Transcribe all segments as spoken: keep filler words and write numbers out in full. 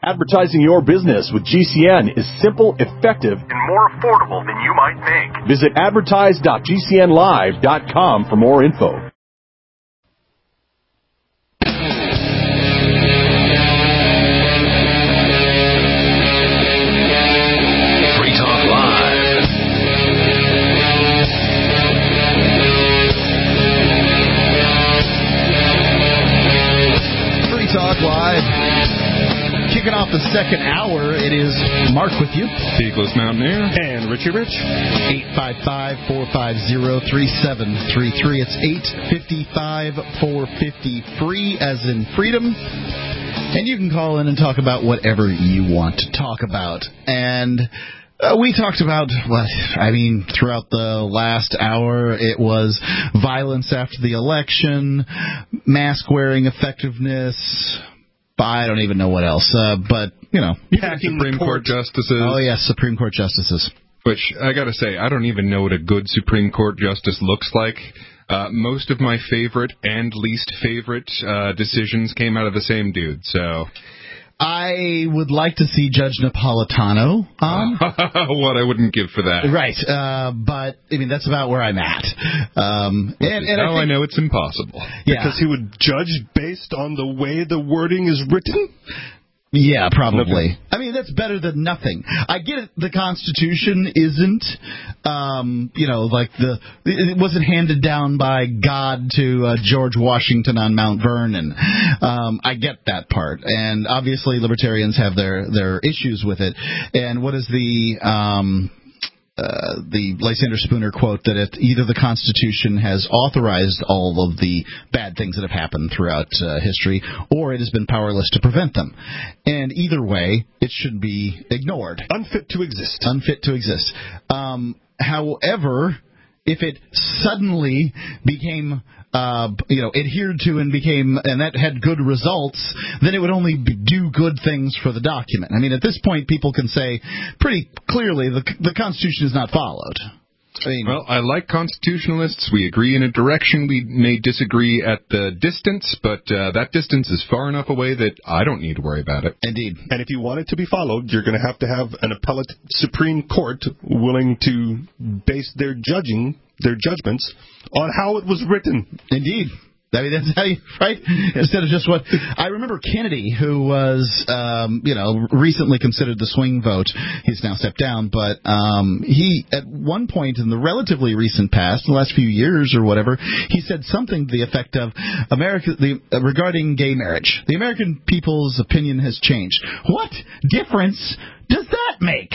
Advertising your business with G C N is simple, effective, and more affordable than you might think. Visit advertise dot g c n live dot com for more info. Free Talk Live. Free Talk Live. Kicking off the second hour, it is Mark with you. Peakless Mountaineer. And Richie Rich. eight five five, four five zero, three seven three three. It's eight five five, four five zero, free as in freedom. And you can call in and talk about whatever you want to talk about. And uh, we talked about, what, I mean, throughout the last hour, it was violence after the election, mask-wearing effectiveness, I don't even know what else, uh, but, you know. Hacking Supreme Court justices. Oh, yes, Supreme Court justices. Which, I gotta say, I don't even know what a good Supreme Court justice looks like. Uh, most of my favorite and least favorite uh, decisions came out of the same dude, so... I would like to see Judge Napolitano on. What I wouldn't give for that. Right, uh, but, I mean, that's about where I'm at. Um, and, and now I, I, think, I know it's impossible. Yeah. Because he would judge based on the way the wording is written? Yeah, probably. I mean, that's better than nothing. I get it. The Constitution isn't, um, you know, like the, it wasn't handed down by God to uh, George Washington on Mount Vernon. Um, I get that part. And obviously libertarians have their, their issues with it. And what is the, um, Uh, the Lysander Spooner quote that it, either the Constitution has authorized all of the bad things that have happened throughout uh, history, or it has been powerless to prevent them. And either way, it should be ignored. Unfit to exist. Unfit to exist. Um, however, if it suddenly became, uh, you know, adhered to and became, and that had good results, then it would only do good things for the document. I mean, at this point, people can say pretty clearly the the Constitution is not followed. I mean, well, I like constitutionalists. We agree in a direction. We may disagree at the distance, but uh, that distance is far enough away that I don't need to worry about it. Indeed. And if you want it to be followed, you're going to have to have an appellate Supreme Court willing to base their judging, their judgments, on how it was written. Indeed. I mean, that's how you, right? Instead of just what... I remember Kennedy, who was, um, you know, recently considered the swing vote. He's now stepped down, but um, he, at one point in the relatively recent past, in the last few years or whatever, he said something to the effect of, America, the, uh, regarding gay marriage, the American people's opinion has changed. What difference does that make?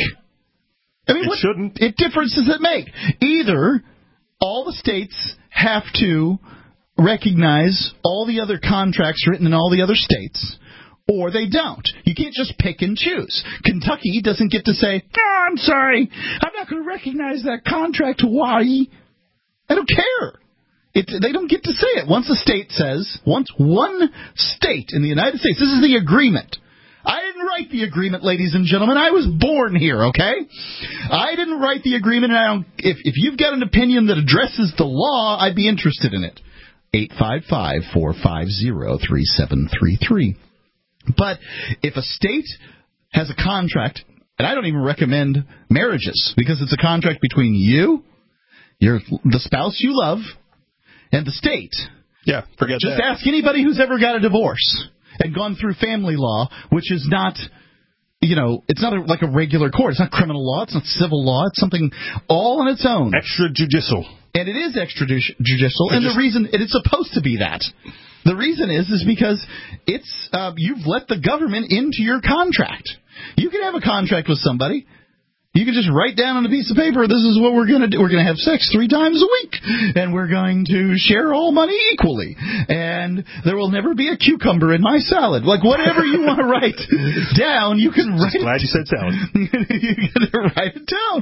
I mean, it what shouldn't. What difference does it make? Either all the states have to recognize all the other contracts written in all the other states, or they don't. You can't just pick and choose. Kentucky doesn't get to say, oh, I'm sorry, I'm not going to recognize that contract, Hawaii. I don't care. It, they don't get to say it. Once a state says, once one state in the United States, this is the agreement. I didn't write the agreement, ladies and gentlemen. I was born here, okay? I didn't write the agreement. And I don't, if, if you've got an opinion that addresses the law, I'd be interested in it. eight five five, four five zero, three seven three three. But if a state has a contract, and I don't even recommend marriages, because it's a contract between you, your the spouse you love, and the state. Yeah, forget Just that. ask anybody who's ever got a divorce and gone through family law, which is not, you know, it's not a, like a regular court. It's not criminal law. It's not civil law. It's something all on its own. Extrajudicial. And it is extrajudicial, and the reason it is supposed to be that. The reason is is because it's uh, you've let the government into your contract. You can have a contract with somebody. You can just write down on a piece of paper, this is what we're going to do. We're going to have sex three times a week, and we're going to share all money equally, and there will never be a cucumber in my salad. Like, whatever you want to write down, you can write it down. Glad you said salad. You can write it down.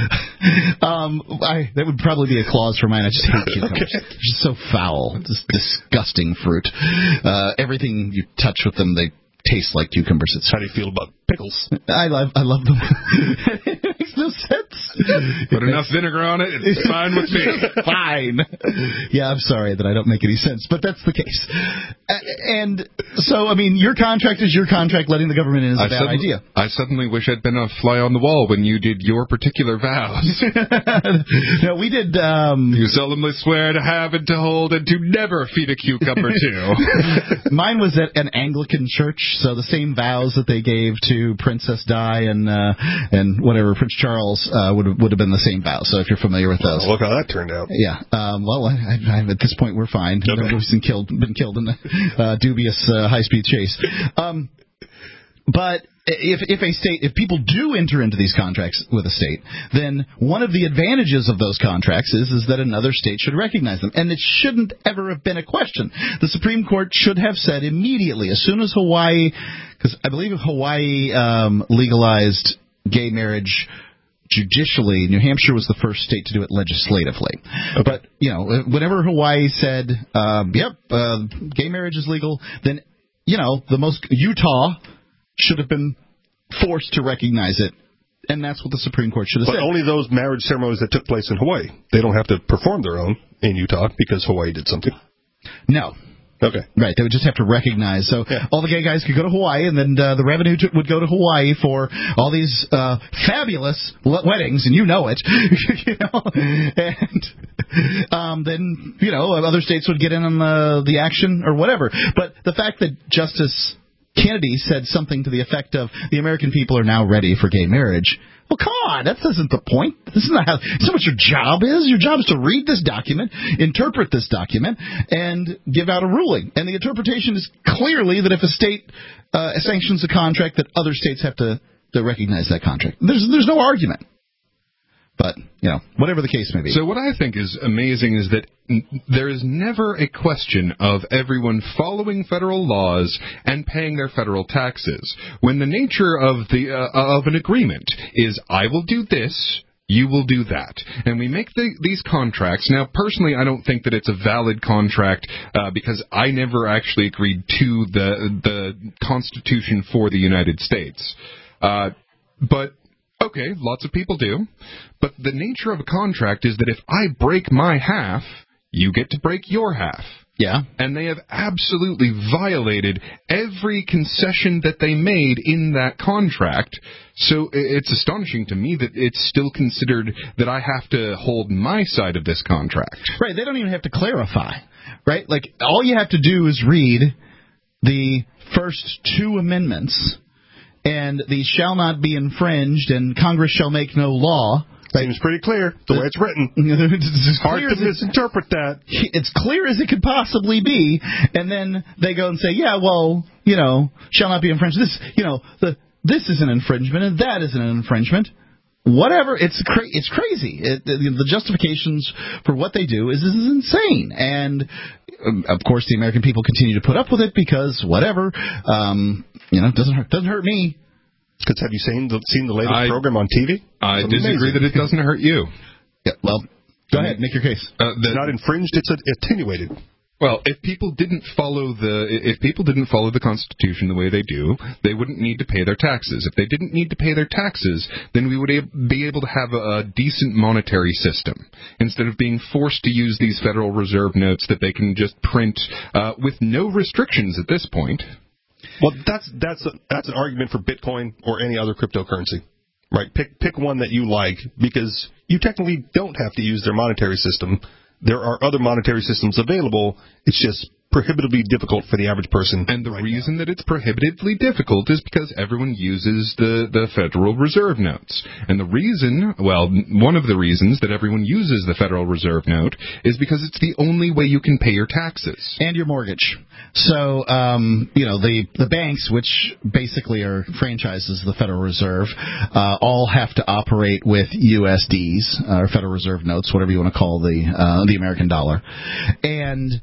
Um, I, that would probably be a clause for mine. I just hate cucumbers. Okay. They're just so foul. Just disgusting fruit. Uh, everything you touch with them, they taste like cucumbers. It's How do you feel about pickles? I love I love them. It makes no sense. Put enough vinegar on it, it's fine with me. Fine. Yeah, I'm sorry that I don't make any sense, but that's the case. And so, I mean, your contract is your contract. Letting the government in is a I bad suddenly, idea. I suddenly wish I'd been a fly on the wall when you did your particular vows. No, we did. Um, you solemnly swear to have and to hold and to never feed a cucumber to. Mine was at an Anglican church, so the same vows that they gave to Princess Di and uh, and whatever Prince Charles uh, would would have been the same vows. So if you're familiar with those, well, look how that turned out. Yeah. Um, well, I, I, at this point, we're fine. Okay. Nobody's been killed, been killed in the uh, dubious uh, high-speed chase. Um, but if if a state, if people do enter into these contracts with a state, then one of the advantages of those contracts is is that another state should recognize them, and it shouldn't ever have been a question. The Supreme Court should have said immediately, as soon as Hawaii, because I believe if Hawaii um, legalized gay marriage judicially, New Hampshire was the first state to do it legislatively. Okay. But, you know, whenever Hawaii said, um, yep, uh, gay marriage is legal, then, you know, the most, Utah should have been forced to recognize it, and that's what the Supreme Court should have but said. But only those marriage ceremonies that took place in Hawaii. They don't have to perform their own in Utah because Hawaii did something. No. Okay. Right, they would just have to recognize. So yeah. all the gay guys could go to Hawaii, and then uh, the revenue to, would go to Hawaii for all these uh, fabulous l- weddings, and you know it. you know? And um, then, you know, other states would get in on the, the action or whatever. But the fact that Justice Kennedy said something to the effect of, the American people are now ready for gay marriage. Well, come on, that isn't the point. This is not how. This is what your job is. Your job is to read this document, interpret this document, and give out a ruling. And the interpretation is clearly that if a state uh, sanctions a contract, that other states have to, to recognize that contract. There's there's no argument. But, you know, whatever the case may be. So what I think is amazing is that n- there is never a question of everyone following federal laws and paying their federal taxes, when the nature of the uh, of an agreement is, I will do this, you will do that. And we make the, these contracts. Now, personally, I don't think that it's a valid contract uh, because I never actually agreed to the, the Constitution for the United States. Uh, but... Okay, lots of people do, but the nature of a contract is that if I break my half, you get to break your half. Yeah. And they have absolutely violated every concession that they made in that contract. So it's astonishing to me that it's still considered that I have to hold my side of this contract. Right, they don't even have to clarify, right? Like, all you have to do is read the first two amendments, and these shall not be infringed, and Congress shall make no law. Right? Seems pretty clear the way it's written. It's hard to misinterpret that. It's clear as it could possibly be, and then they go and say, yeah, well, you know, shall not be infringed. This, you know, the this is an infringement, and that is an infringement. Whatever, it's cra- it's crazy. It, the, the justifications for what they do is, is insane, and um, of course the American people continue to put up with it because whatever, um, you know, doesn't hurt, doesn't hurt me. Because have you seen the seen the latest I, program on T V? I It's disagree amazing. that it doesn't hurt you. Yeah, well, go ahead, make your case. Uh, the, It's not infringed; it's attenuated. Well, if people didn't follow the if people didn't follow the Constitution the way they do, they wouldn't need to pay their taxes. If they didn't need to pay their taxes, then we would be able to have a, a decent monetary system instead of being forced to use these Federal Reserve notes that they can just print uh, with no restrictions at this point. Well, that's that's a, that's an argument for Bitcoin or any other cryptocurrency, right? Pick pick one that you like because you technically don't have to use their monetary system. There are other monetary systems available. It's just prohibitively difficult for the average person. And the right reason now. that it's prohibitively difficult is because everyone uses the, the Federal Reserve notes. And the reason, well, one of the reasons that everyone uses the Federal Reserve note is because it's the only way you can pay your taxes. And your mortgage. So, um, you know, the, the banks, which basically are franchises of the Federal Reserve, uh, all have to operate with U S Ds, uh, or Federal Reserve notes, whatever you want to call the uh, the American dollar. And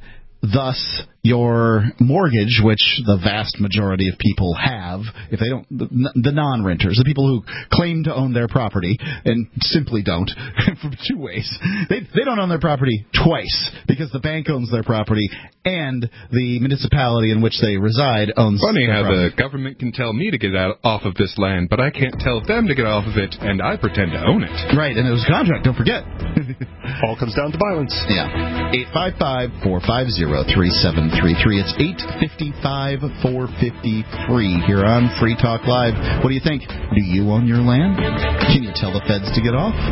thus your mortgage, which the vast majority of people have, if they don't, the, the non-renters, the people who claim to own their property and simply don't, for two ways. They, they don't own their property twice, because the bank owns their property and the municipality in which they reside owns Funny their how property. the government can tell me to get out off of this land, but I can't tell them to get off of it, and I pretend to own it. Right, and it was a contract, don't forget. All comes down to violence. Yeah. eight five five, four five zero, three seven three three. It's eight five five, four five zero, free here on Free Talk Live. What do you think? Do you own your land? Can you tell the feds to get off?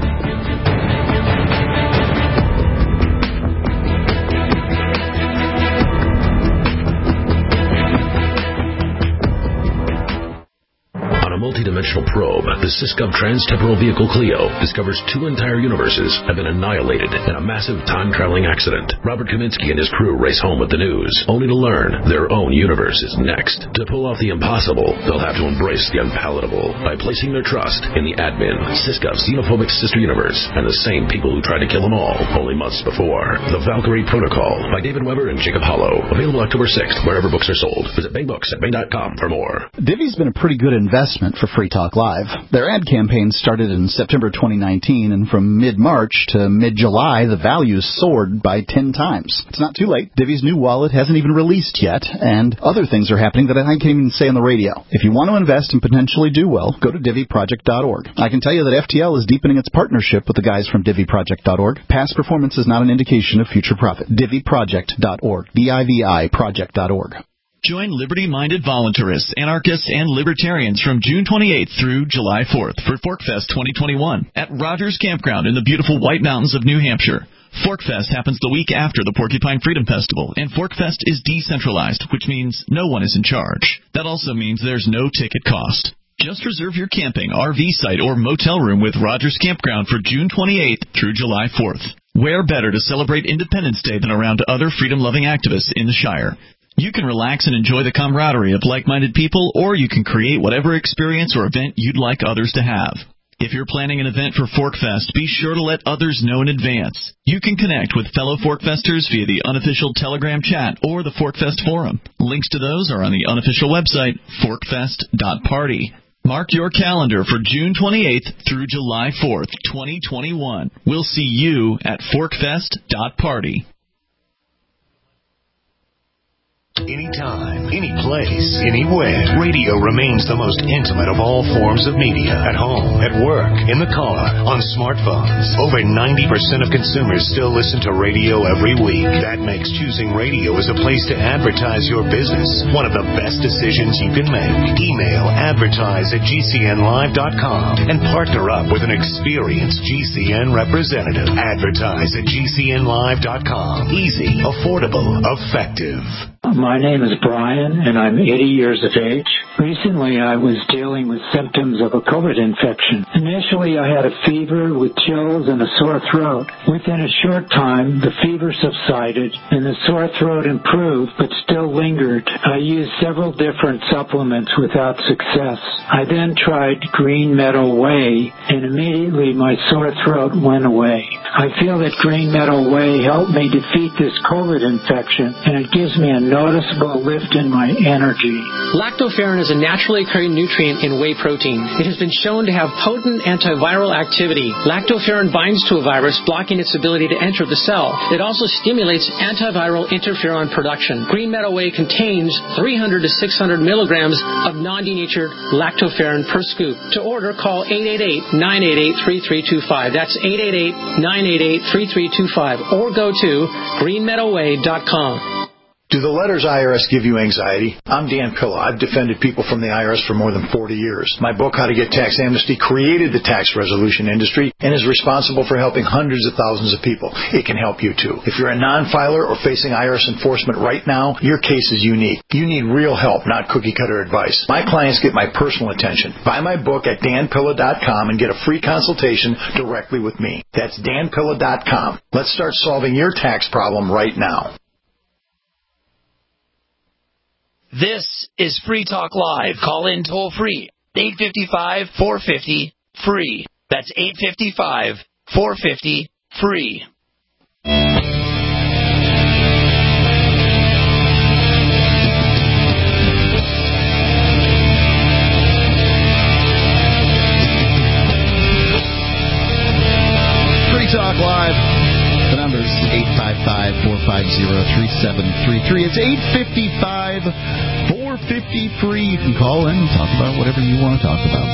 Multidimensional probe, the Syscov Trans-Temporal Vehicle Clio discovers two entire universes have been annihilated in a massive time-traveling accident. Robert Kaminsky and his crew race home with the news, only to learn their own universe is next. To pull off the impossible, they'll have to embrace the unpalatable by placing their trust in the admin, Syscov's xenophobic sister universe, and the same people who tried to kill them all only months before. The Valkyrie Protocol by David Weber and Jacob Hollow. Available October sixth, wherever books are sold. Visit Bang Books at Bang dot com for more. Divvy's been a pretty good investment for Free Talk Live. Their ad campaign started in September twenty nineteen, and from mid-March to mid-July, the values soared by ten times. It's not too late. Divvy's new wallet hasn't even released yet, and other things are happening that I can't even say on the radio. If you want to invest and potentially do well, go to Divvy Project dot org. I can tell you that F T L is deepening its partnership with the guys from Divvy Project dot org. Past performance is not an indication of future profit. Divvy Project dot org. D I V I Project dot org. Join liberty-minded voluntarists, anarchists, and libertarians from June twenty-eighth through July fourth for ForkFest twenty twenty-one at Rogers Campground in the beautiful White Mountains of New Hampshire. ForkFest happens the week after the Porcupine Freedom Festival, and ForkFest is decentralized, which means no one is in charge. That also means there's no ticket cost. Just reserve your camping, R V site, or motel room with Rogers Campground for June twenty-eighth through July fourth. Where better to celebrate Independence Day than around other freedom-loving activists in the Shire? You can relax and enjoy the camaraderie of like-minded people, or you can create whatever experience or event you'd like others to have. If you're planning an event for ForkFest, be sure to let others know in advance. You can connect with fellow ForkFesters via the unofficial Telegram chat or the ForkFest forum. Links to those are on the unofficial website, forkfest dot party. Mark your calendar for June twenty-eighth through July fourth, twenty twenty-one. We'll see you at forkfest dot party. Anytime, any place, anywhere. Radio remains the most intimate of all forms of media. At home, at work, in the car, on smartphones. Over ninety percent of consumers still listen to radio every week. That makes choosing radio as a place to advertise your business one of the best decisions you can make. Email advertise at G C N live dot com and partner up with an experienced G C N representative. Advertise at G C N live dot com. Easy, affordable, effective. My name is Brian, and I'm eighty years of age. Recently, I was dealing with symptoms of a COVID infection. Initially, I had a fever with chills and a sore throat. Within a short time, the fever subsided, and the sore throat improved, but still lingered. I used several different supplements without success. I then tried Green Meadow Whey, and immediately my sore throat went away. I feel that Green Meadow Whey helped me defeat this COVID infection, and it gives me a noticeable lift in my energy. Lactoferrin is a naturally occurring nutrient in whey protein. It has been shown to have potent antiviral activity. Lactoferrin binds to a virus, blocking its ability to enter the cell. It also stimulates antiviral interferon production. Green Meadow Whey contains three hundred to six hundred milligrams of non-denatured lactoferrin per scoop. To order, call eight eight eight, nine eight eight, three three two five. That's eight eight eight, nine eight eight, three three two five. Or go to green meadow way dot com. Do the letters I R S give you anxiety? I'm Dan Pilla. I've defended people from the I R S for more than forty years. My book, How to Get Tax Amnesty, created the tax resolution industry and is responsible for helping hundreds of thousands of people. It can help you, too. If you're a non-filer or facing I R S enforcement right now, your case is unique. You need real help, not cookie-cutter advice. My clients get my personal attention. Buy my book at dan pilla dot com and get a free consultation directly with me. That's dan pilla dot com. Let's start solving your tax problem right now. This is Free Talk Live. Call in toll free. eight five five, four five zero, free. That's eight five five, four five zero, free. five, four five zero, three seven three three. It's eight five five, four five zero, free. You can call in and talk about whatever you want to talk about.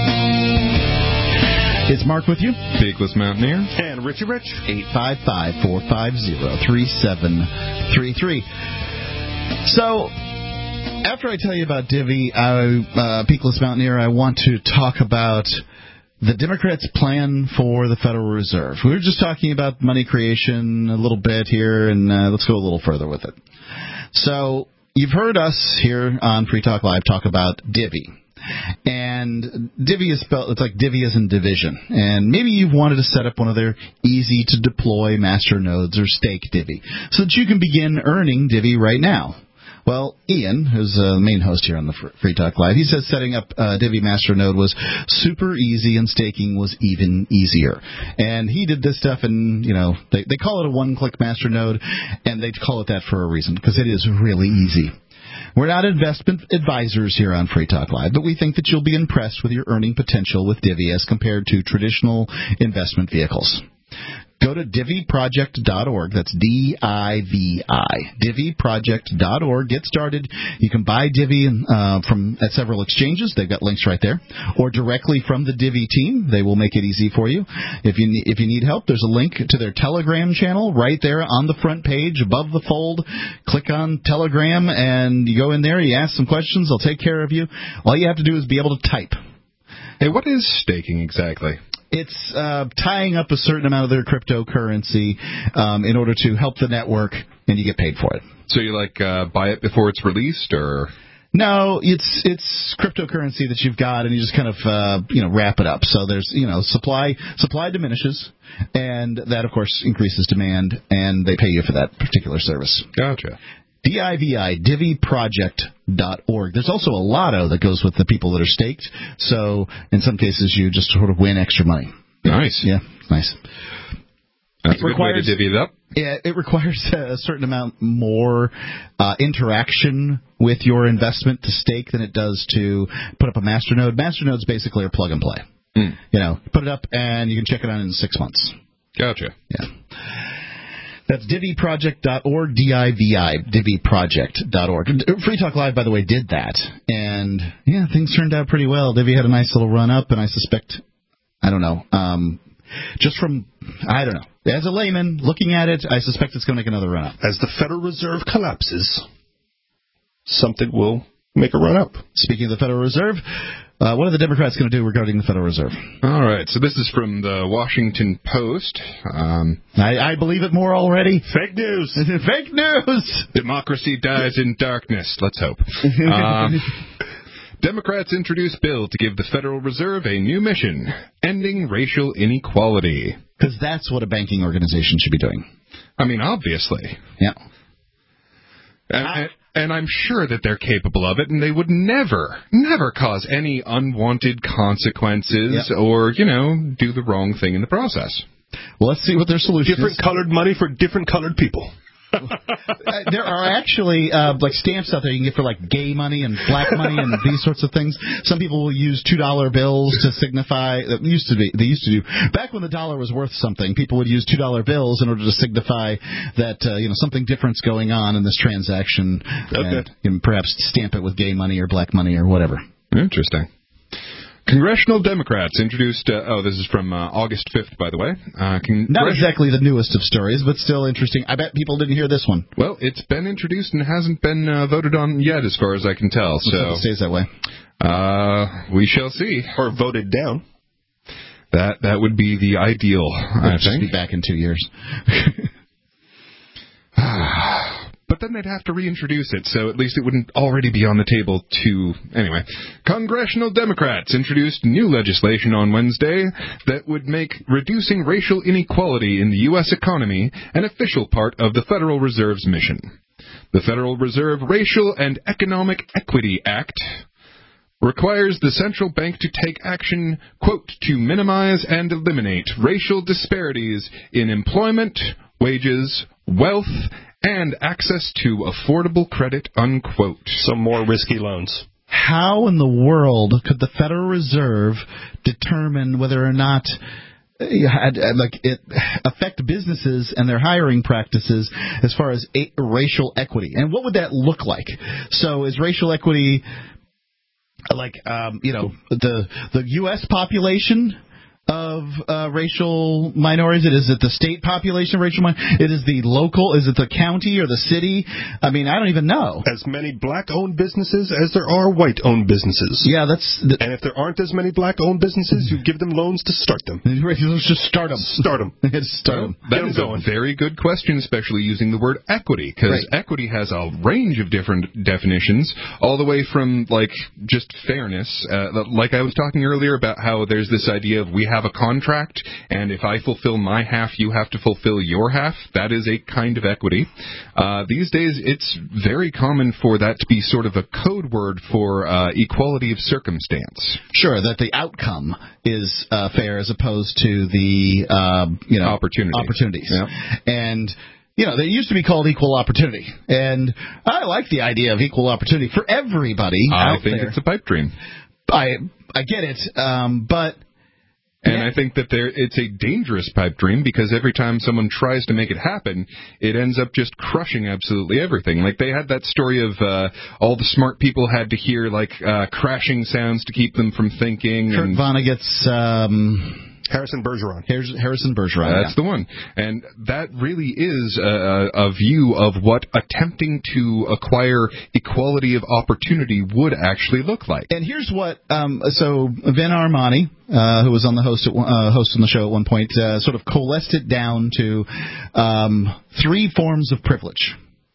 It's Mark with you. Peakless Mountaineer. And Richie Rich. eight five five, four five zero, three seven three three. So, after I tell you about Divvy, I, uh, Peakless Mountaineer, I want to talk about the Democrats' plan for the Federal Reserve. We were just talking about money creation a little bit here, and uh, let's go a little further with it. So, you've heard us here on Free Talk Live talk about Divvy. And Divvy is spelled, it's like Divvy as in division. And maybe you've wanted to set up one of their easy-to-deploy master nodes or stake Divvy so that you can begin earning Divvy right now. Well, Ian, who's the main host here on the Free Talk Live, he says setting up a Divvy master node was super easy and staking was even easier. And he did this stuff, and, you know, they, they call it a one-click master node, and they call it that for a reason, because it is really easy. We're not investment advisors here on Free Talk Live, but we think that you'll be impressed with your earning potential with Divvy as compared to traditional investment vehicles. Go to Divvy Project dot org. That's D I V I. Divvy Project dot org. Get started. You can buy Divvy uh, from at several exchanges. They've got links right there. Or directly from the Divvy team. They will make it easy for you. If you need, if you need help, there's a link to their Telegram channel right there on the front page above the fold. Click on Telegram, and you go in there. You ask some questions. They'll take care of you. All you have to do is be able to type. Hey, what is staking exactly? It's uh, tying up a certain amount of their cryptocurrency um, in order to help the network, and you get paid for it. So you, like, uh, buy it before it's released, or...? No, it's it's cryptocurrency that you've got, and you just kind of, uh, you know, wrap it up. So there's, you know, supply supply diminishes, and that, of course, increases demand, and they pay you for that particular service. Gotcha. D I V I, Divvy Project dot org. There's also a lotto that goes with the people that are staked. So in some cases, you just sort of win extra money. Nice. Yeah, nice. That's it a good requires, way to divvy it up. Yeah, it requires a certain amount more uh, interaction with your investment to stake than it does to put up a masternode. Masternodes basically are plug and play. Mm. You know, put it up and you can check it out in six months. Gotcha. Yeah. That's Divvy Project dot org, D I V I, Divvy Project dot org. Free Talk Live, by the way, did that. And, yeah, things turned out pretty well. Divvy had a nice little run up, and I suspect, I don't know, um, just from, I don't know, as a layman looking at it, I suspect it's going to make another run up. As the Federal Reserve collapses, something will make a run up. Speaking of the Federal Reserve, Uh, what are the Democrats going to do regarding the Federal Reserve? All right, so this is from the Washington Post. Um, I, I believe it more already. Fake news. Fake news. Democracy dies in darkness. Let's hope. Um, Democrats introduce bill to give the Federal Reserve a new mission, ending racial inequality. Because that's what a banking organization should be doing. I mean, obviously. Yeah. And, and, and I'm sure that they're capable of it, and they would never, never cause any unwanted consequences yep. or, you know, do the wrong thing in the process. Well, let's see what their solution different is. Different colored money for different colored people. uh, there are actually uh, like stamps out there you can get for like gay money and black money and these sorts of things. Some people will use two dollar bills to signify. That used to be they used to do back when the dollar was worth something. People would use two dollar bills in order to signify that uh, you know something different's going on in this transaction, okay. and you know, perhaps stamp it with gay money or black money or whatever. Interesting. Congressional Democrats introduced, uh, oh, this is from uh, August fifth, by the way. Uh, Congre- Not exactly the newest of stories, but still interesting. I bet people didn't hear this one. Well, it's been introduced and hasn't been uh, voted on yet, as far as I can tell. So it stays that way. Uh, we shall see. Or voted down. That that would be the ideal, We'll I just think. be back in two years. But then they'd have to reintroduce it, so at least it wouldn't already be on the table to... Anyway, Congressional Democrats introduced new legislation on Wednesday that would make reducing racial inequality in the U S economy an official part of the Federal Reserve's mission. The Federal Reserve Racial and Economic Equity Act requires the central bank to take action, quote, to minimize and eliminate racial disparities in employment, wages, wealth, and access to affordable credit, unquote. Some more risky loans. How in the world could the Federal Reserve determine whether or not had like it affect businesses and their hiring practices as far as a, racial equity. And what would that look like? So is racial equity like um, you know the the U S population of uh, racial minorities? It is it the state population of racial minorities? It is the local? Is it the county or the city? I mean, I don't even know. As many black-owned businesses as there are white-owned businesses. Yeah, that's. The, and if there aren't as many black-owned businesses, you give them loans to start them. Let's just start them. Start them. start them. That is a very good question, especially using the word equity, because right. equity has a range of different definitions, all the way from like just fairness, uh, like I was talking earlier about how there's this idea of we have a contract, and if I fulfill my half, you have to fulfill your half. That is a kind of equity. Uh, these days, it's very common for that to be sort of a code word for uh, equality of circumstance. Sure, that the outcome is uh, fair as opposed to the uh, you know Opportunity. opportunities. Yep. And you know, they used to be called equal opportunity, and I like the idea of equal opportunity for everybody I out think there. it's a pipe dream. I I get it, um, but. And yeah. I think that there, it's a dangerous pipe dream because every time someone tries to make it happen, it ends up just crushing absolutely everything. Like they had that story of uh, all the smart people had to hear like uh, crashing sounds to keep them from thinking. Kurt and Vonnegut's um, Harrison Bergeron. Harrison Bergeron. That's yeah. the one. And that really is a, a view of what attempting to acquire equality of opportunity would actually look like. And here's what, um, so Vin Armani, uh, who was on the host, at, uh, host on the show at one point, uh, sort of coalesced it down to um, three forms of privilege.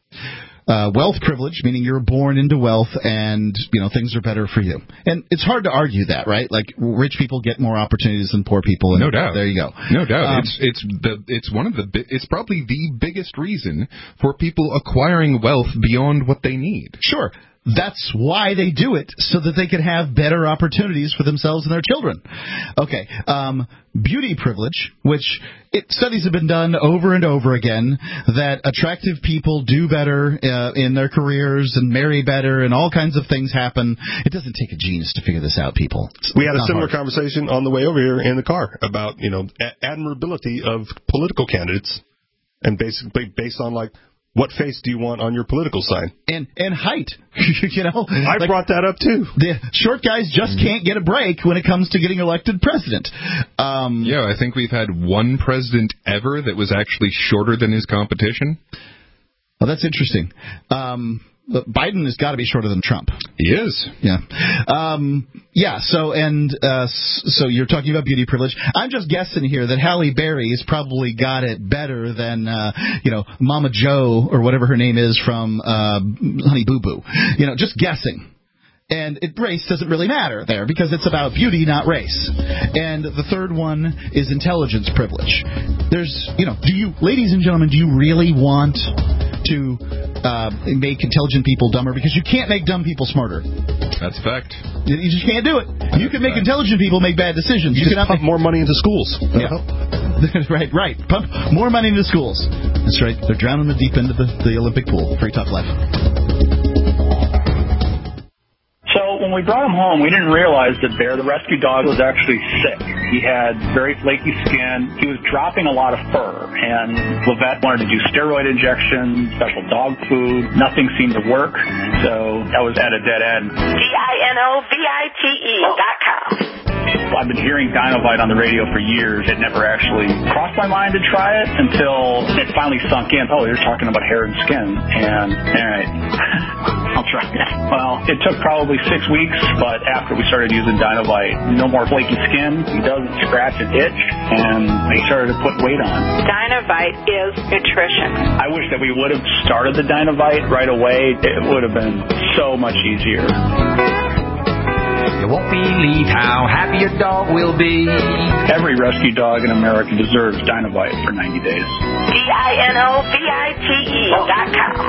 Uh, wealth privilege, meaning you're born into wealth and, you know, things are better for you. And it's hard to argue that, right? Like, rich people get more opportunities than poor people. And no doubt. There you go. No doubt. Um, it's it's the it's one of the it's probably the biggest reason for people acquiring wealth beyond what they need. Sure. That's why they do it, so that they can have better opportunities for themselves and their children. Okay, um, beauty privilege, which it, studies have been done over and over again that attractive people do better uh, in their careers and marry better and all kinds of things happen. It doesn't take a genius to figure this out, people. It's we had a similar hard. conversation on the way over here in the car about, you know, a- admirability of political candidates, and basically based on, like, what face do you want on your political sign? And and height, you know. I like, brought that up too. The short guys just can't get a break when it comes to getting elected president. Um, yeah, I think we've had one president ever that was actually shorter than his competition. Well, that's interesting. Um, but Biden has got to be shorter than Trump. He is. Yeah. Um, yeah. So and uh, so you're talking about beauty privilege. I'm just guessing here that Halle Berry's probably got it better than uh, you know Mama Joe or whatever her name is from uh, Honey Boo Boo. You know, just guessing. And it, race doesn't really matter there because it's about beauty, not race. And the third one is intelligence privilege. There's, you know, do you, ladies and gentlemen, do you really want to uh, make intelligent people dumber? Because you can't make dumb people smarter. That's a fact. You, you just can't do it. You can make intelligent people make bad decisions. You, you just pump make... more money into schools. Yeah. right, right. Pump more money into schools. That's right. They're drowning the deep end of the, the Olympic pool. Free Talk Live. So when we brought him home, we didn't realize that Bear, the rescue dog, was actually sick. He had very flaky skin. He was dropping a lot of fur. And Levette wanted to do steroid injections, special dog food. Nothing seemed to work. So that was at a dead end. D I N O V I T E dot com. I've been hearing Dinovite on the radio for years. It never actually crossed my mind to try it until it finally sunk in. Oh, you're talking about hair and skin. And, all right, I'll try it. Well, it took probably six weeks, but after we started using Dinovite, no more flaky skin. He doesn't scratch and itch, and he started to put weight on. Dinovite is nutrition. I wish that we would have started the Dinovite right away. It would have been so much easier. You won't believe how happy your dog will be. Every rescue dog in America deserves Dinovite for ninety days. D I N O V I T E dot com.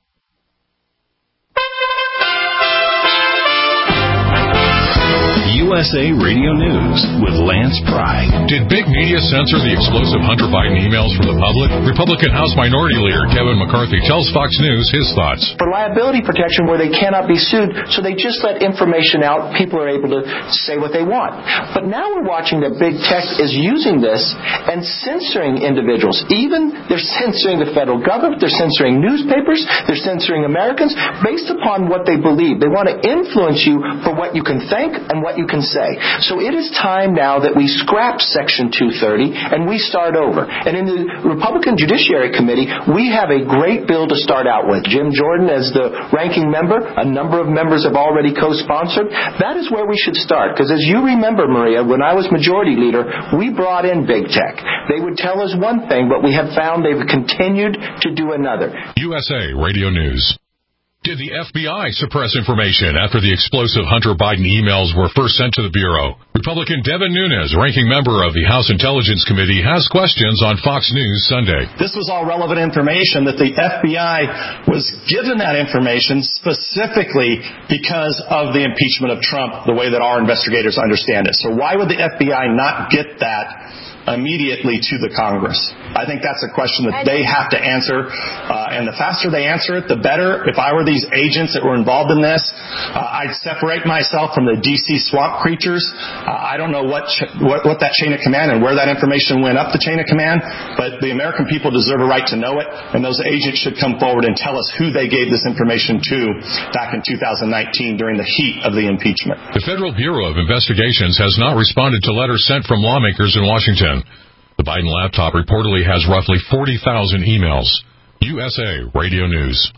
U U S A Radio News with Lance Pry. Did big media censor the explosive Hunter Biden emails from the public? Republican House Minority Leader Kevin McCarthy tells Fox News his thoughts. For liability protection where they cannot be sued, so they just let information out. People are able to say what they want. But now we're watching that big tech is using this and censoring individuals. Even they're censoring the federal government, they're censoring newspapers, they're censoring Americans based upon what they believe. They want to influence you for what you can think and what you can say. So it is time now that we scrap Section two thirty and we start over. And in the Republican Judiciary Committee, we have a great bill to start out with. Jim Jordan as the ranking member, a number of members have already co-sponsored. That is where we should start. Because as you remember, Maria, when I was majority leader, we brought in big tech. They would tell us one thing, but we have found they've continued to do another. U S A Radio News. Did the F B I suppress information after the explosive Hunter Biden emails were first sent to the Bureau? Republican Devin Nunes, ranking member of the House Intelligence Committee, has questions on Fox News Sunday. This was all relevant information that the F B I was given that information specifically because of the impeachment of Trump, the way that our investigators understand it. So why would the F B I not get that immediately to the Congress? I think that's a question that they have to answer, uh, and the faster they answer it, the better. If I were these agents that were involved in this, uh, I'd separate myself from the D C swamp creatures. Uh, I don't know what, ch- what what that chain of command and where that information went up the chain of command, but the American people deserve a right to know it, and those agents should come forward and tell us who they gave this information to back in two thousand nineteen during the heat of the impeachment. The Federal Bureau of Investigations has not responded to letters sent from lawmakers in Washington. The Biden laptop reportedly has roughly forty thousand emails. U S A Radio News.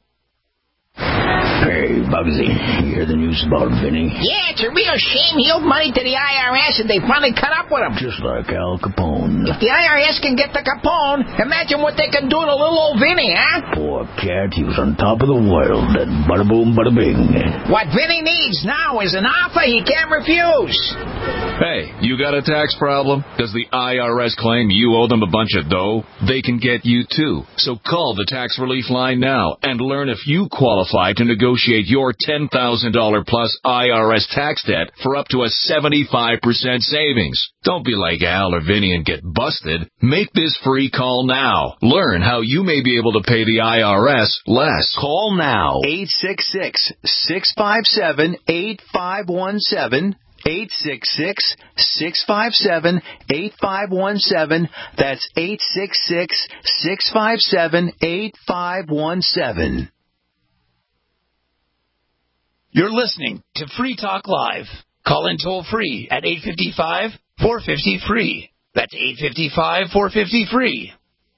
Hey, Bugsy, you hear the news about Vinny? Yeah, it's a real shame he owed money to the I R S and they finally cut up with him. Just like Al Capone. If the I R S can get the Capone, imagine what they can do to little old Vinny, huh? Poor cat, he was on top of the world, and bada boom, bada bing. What Vinny needs now is an offer he can't refuse. Hey, you got a tax problem? Does the I R S claim you owe them a bunch of dough? They can get you too. So call the tax relief line now and learn if you qualify to negotiate your ten thousand dollars plus I R S tax debt for up to a seventy-five percent savings. Don't be like Al or Vinny and get busted. Make this free call now. Learn how you may be able to pay the I R S less. Call now. eight six six, six five seven, eight five one seven. eight six six, six five seven, eight five one seven. That's eight six six, six five seven, eight five one seven. You're listening to Free Talk Live. Call in toll free at eight five five, four five zero, free. That's eight five five, four five zero, free.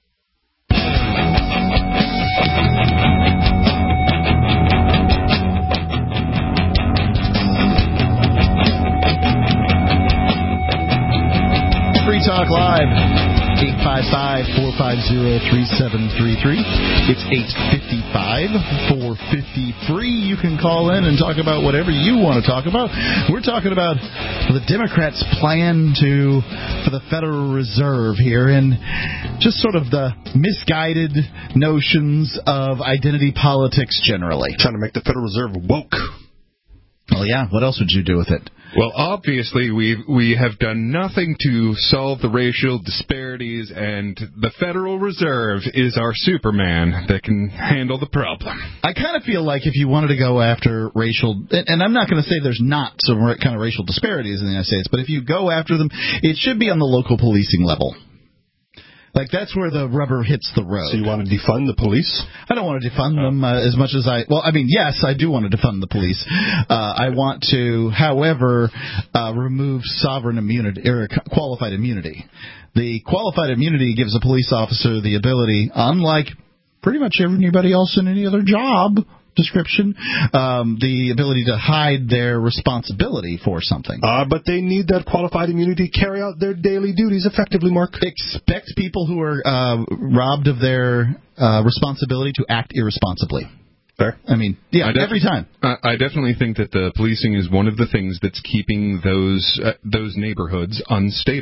Free Talk Live, eight five five, four five zero, three seven three three. It's eight five five, four five zero, free. You can call in and talk about whatever you want to talk about. We're talking about the Democrats' plan to for the Federal Reserve here and just sort of the misguided notions of identity politics generally. Trying to make the Federal Reserve woke. Well, yeah. What else would you do with it? Well, obviously, we we have done nothing to solve the racial disparities, and the Federal Reserve is our Superman that can handle the problem. I kind of feel like if you wanted to go after racial, and I'm not going to say there's not some kind of racial disparities in the United States, but if you go after them, it should be on the local policing level. Like, that's where the rubber hits the road. So you want to defund the police? I don't want to defund them uh, as much as I... Well, I mean, yes, I do want to defund the police. Uh, I want to, however, uh, remove sovereign immunity, or qualified immunity. The qualified immunity gives a police officer the ability, unlike pretty much everybody else in any other job description, um, the ability to hide their responsibility for something. Uh, but they need that qualified immunity to carry out their daily duties effectively, Mark. Expect people who are uh, robbed of their uh, responsibility to act irresponsibly. Fair. I mean, yeah, I def- every time. I, I definitely think that the policing is one of the things that's keeping those uh, those neighborhoods unstable.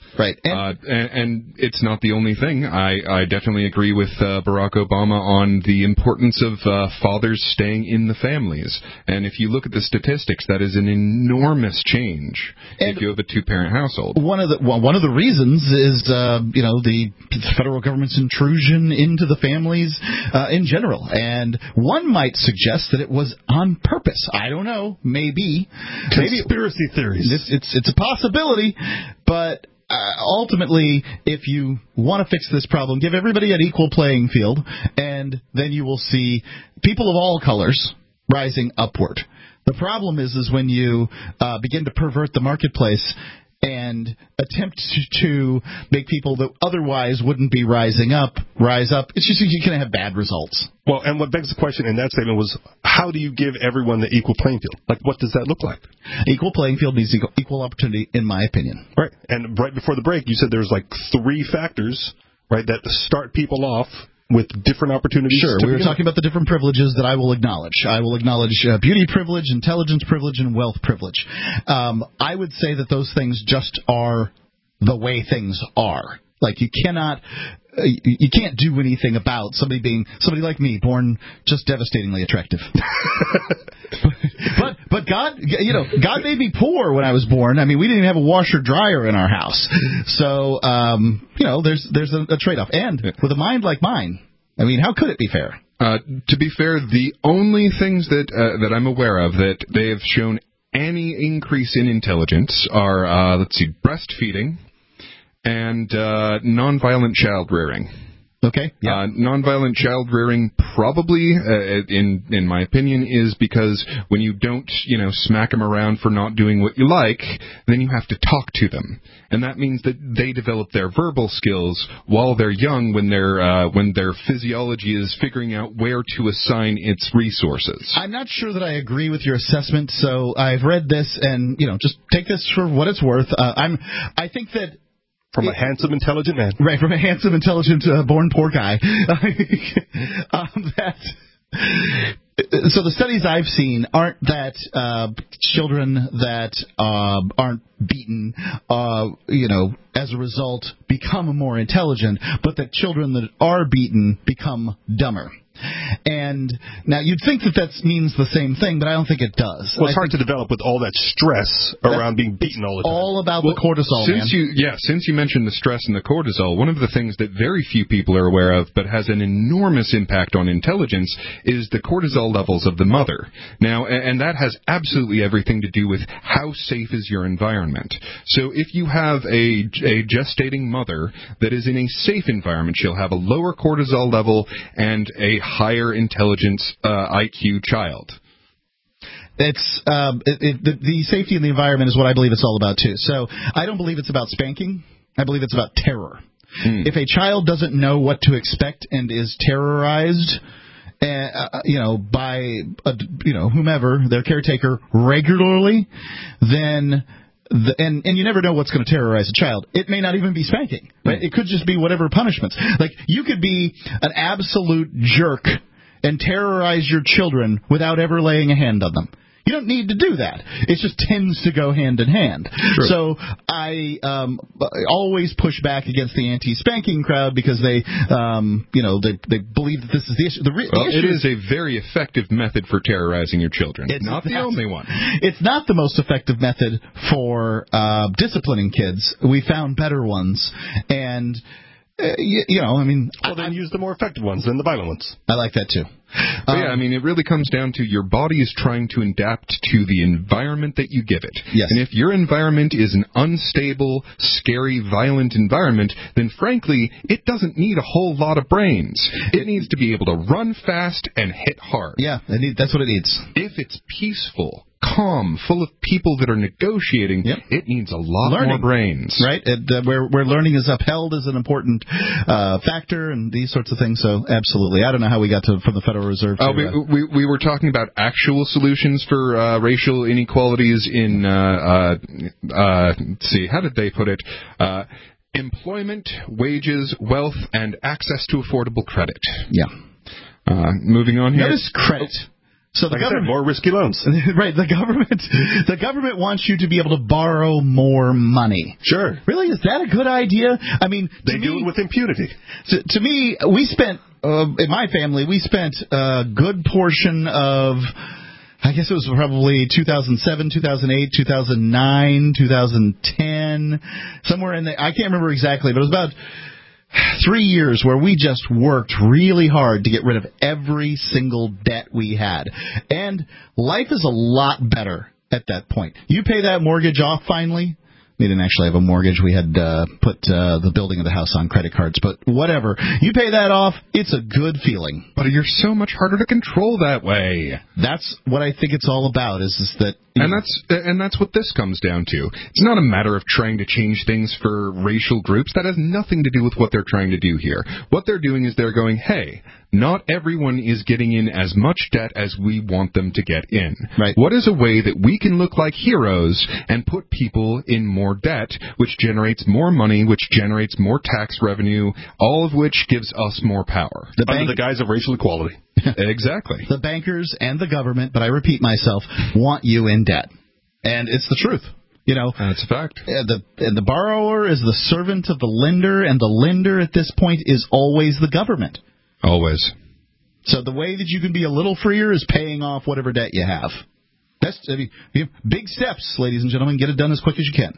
Right. And, uh, and, and it's not the only thing. I, I definitely agree with uh, Barack Obama on the importance of uh, fathers staying in the families. And if you look at the statistics, that is an enormous change if you have a two-parent household. One of the well, one of the reasons is uh, you know the federal government's intrusion into the families uh, in general, and one might suggest that it was on purpose. I don't know, maybe conspiracy maybe, theories. It's, it's it's a possibility, but. Uh, ultimately, if you want to fix this problem, give everybody an equal playing field, and then you will see people of all colors rising upward. The problem is, is when you uh, begin to pervert the marketplace and attempt to make people that otherwise wouldn't be rising up rise up. It's just you're going to have bad results. Well, and what begs the question in that statement was, how do you give everyone the equal playing field? Like, what does that look like? Equal playing field means equal, equal opportunity, in my opinion. Right. And right before the break, you said there's like three factors, right, that start people off with different opportunities. Sure, we were talking about the different privileges that I will acknowledge. I will acknowledge uh, beauty privilege, intelligence privilege, and wealth privilege. Um, I would say that those things just are the way things are. Like, you cannot, uh, you can't do anything about somebody being, somebody like me, born just devastatingly attractive. but, but God, you know, God made me poor when I was born. I mean, we didn't even have a washer dryer in our house. So, um, you know, there's, there's a, a trade-off. And with a mind like mine, I mean, how could it be fair? Uh, to be fair, the only things that, uh, that I'm aware of that they have shown any increase in intelligence are, uh, let's see, breastfeeding, and uh, nonviolent child rearing. Okay. Yeah. Uh, nonviolent child rearing probably, uh, in in my opinion, is because when you don't, you know, smack them around for not doing what you like, then you have to talk to them, and that means that they develop their verbal skills while they're young, when their uh, when their physiology is figuring out where to assign its resources. I'm not sure that I agree with your assessment, so I've read this, and you know, just take this for what it's worth. Uh, I'm, I think that. From a handsome, intelligent man. Right, from a handsome, intelligent, uh, born poor guy. um, that, so the studies I've seen aren't that uh, children that uh, aren't beaten, uh, you know, as a result become more intelligent, but that children that are beaten become dumber. And now you'd think that that means the same thing, but I don't think it does. Well, it's I hard to develop with all that stress around being beaten all the time. All about well, the cortisol, since man. You, yeah, since you mentioned the stress and the cortisol, one of the things that very few people are aware of, but has an enormous impact on intelligence, is the cortisol levels of the mother. Now, and that has absolutely everything to do with how safe is your environment. So if you have a, a gestating mother that is in a safe environment, she'll have a lower cortisol level and a higher intelligence uh, I Q child. It's um, it, it, the, the safety in the environment is what I believe it's all about, too. So I don't believe it's about spanking. I believe it's about terror. Hmm. If a child doesn't know what to expect and is terrorized, uh, you know, by a, you know whomever, their caretaker, regularly, then... The, and, and you never know what's going to terrorize a child. It may not even be spanking. Right? It could just be whatever punishments. Like, you could be an absolute jerk and terrorize your children without ever laying a hand on them. You don't need to do that. It just tends to go hand in hand. True. So I um, always push back against the anti-spanking crowd because they, um, you know, they they believe that this is the issue. The, re- well, the issue it is a very effective method for terrorizing your children. It's not the only one. It's not the most effective method for uh, disciplining kids. We found better ones, and. Uh, you, you know, I mean... Well, then use the more effective ones than the violent ones. I like that, too. Um, yeah, I mean, it really comes down to your body is trying to adapt to the environment that you give it. Yes. And if your environment is an unstable, scary, violent environment, then frankly, it doesn't need a whole lot of brains. It needs to be able to run fast and hit hard. Yeah, it need, that's what it needs. If it's peaceful, calm, full of people that are negotiating, yep. it needs a lot learning. more brains. Right? It, uh, where, where learning is upheld is an important uh, factor and these sorts of things. So, absolutely. I don't know how we got to from the Federal Reserve. To, uh, we, uh, we, we were talking about actual solutions for uh, racial inequalities in, uh, uh, uh, let's see, how did they put it? Uh, employment, wages, wealth, and access to affordable credit. Yeah. Uh, moving on here. Notice credit. So the like government, I said, more risky loans. Right, the government the government wants you to be able to borrow more money. Sure. Really, is that a good idea? I mean, they do me, it with impunity. To, to me, we spent, uh, in my family, we spent a good portion of, I guess it was probably two thousand seven, two thousand eight, two thousand nine, two thousand ten, somewhere in there. I can't remember exactly, but it was about three years where we just worked really hard to get rid of every single debt we had. And life is a lot better at that point. You pay that mortgage off finally. We didn't actually have a mortgage. We had uh, put uh, the building of the house on credit cards. But whatever. You pay that off, it's a good feeling. But you're so much harder to control that way. That's what I think it's all about, is, is that... And that's and that's what this comes down to. It's not a matter of trying to change things for racial groups. That has nothing to do with what they're trying to do here. What they're doing is they're going, hey, not everyone is getting in as much debt as we want them to get in. Right. What is a way that we can look like heroes and put people in more debt, which generates more money, which generates more tax revenue, all of which gives us more power. The bank- Under the guise of racial equality. Exactly. The bankers and the government, but I repeat myself, want you in debt. And it's the truth. You know, that's a fact. And the, and the borrower is the servant of the lender, and the lender at this point is always the government. Always. So the way that you can be a little freer is paying off whatever debt you have. That's I mean, big steps, ladies and gentlemen. Get it done as quick as you can.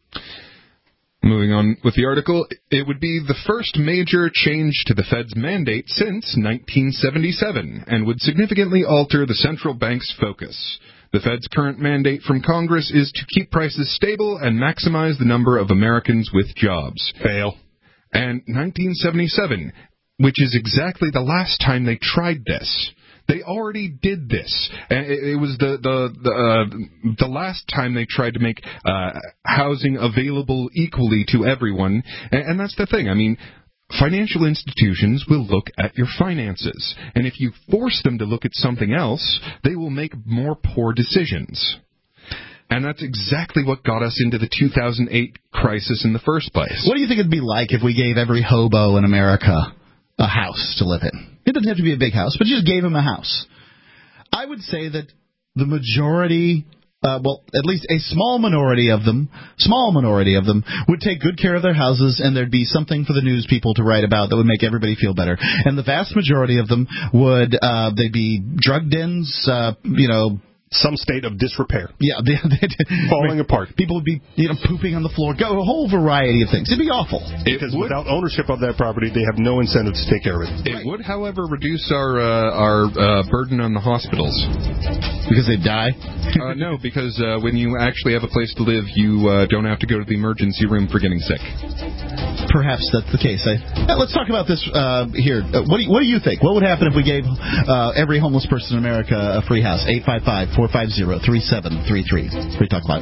Moving on with the article, it would be the first major change to the Fed's mandate since nineteen seventy-seven and would significantly alter the central bank's focus. The Fed's current mandate from Congress is to keep prices stable and maximize the number of Americans with jobs. Fail. And nineteen seventy-seven, which is exactly the last time they tried this. They already did this. It was the the the, uh, the last time they tried to make uh, housing available equally to everyone, and, and that's the thing. I mean, financial institutions will look at your finances, and if you force them to look at something else, they will make more poor decisions. And that's exactly what got us into the two thousand eight crisis in the first place. What do you think it'd be like if we gave every hobo in America a house to live in? It doesn't have to be a big house, but just gave him a house. I would say that the majority, uh, well, at least a small minority of them, small minority of them, would take good care of their houses, and there'd be something for the news people to write about that would make everybody feel better. And the vast majority of them would, uh, they'd be drug dens, uh, you know, some state of disrepair. Yeah, they, they, falling apart. People would be, you know, pooping on the floor. Go a whole variety of things. It'd be awful. Because without ownership of that property, they have no incentive to take care of it. It right. would, however, reduce our uh, our uh, burden on the hospitals. Because they die? uh, no, because uh, when you actually have a place to live, you uh, don't have to go to the emergency room for getting sick. Perhaps that's the case. I, now let's talk about this uh, here. Uh, what, do you, what do you think? What would happen if we gave uh, every homeless person in America a free house? eight five five, four five zero, three seven three three. Free Talk Live.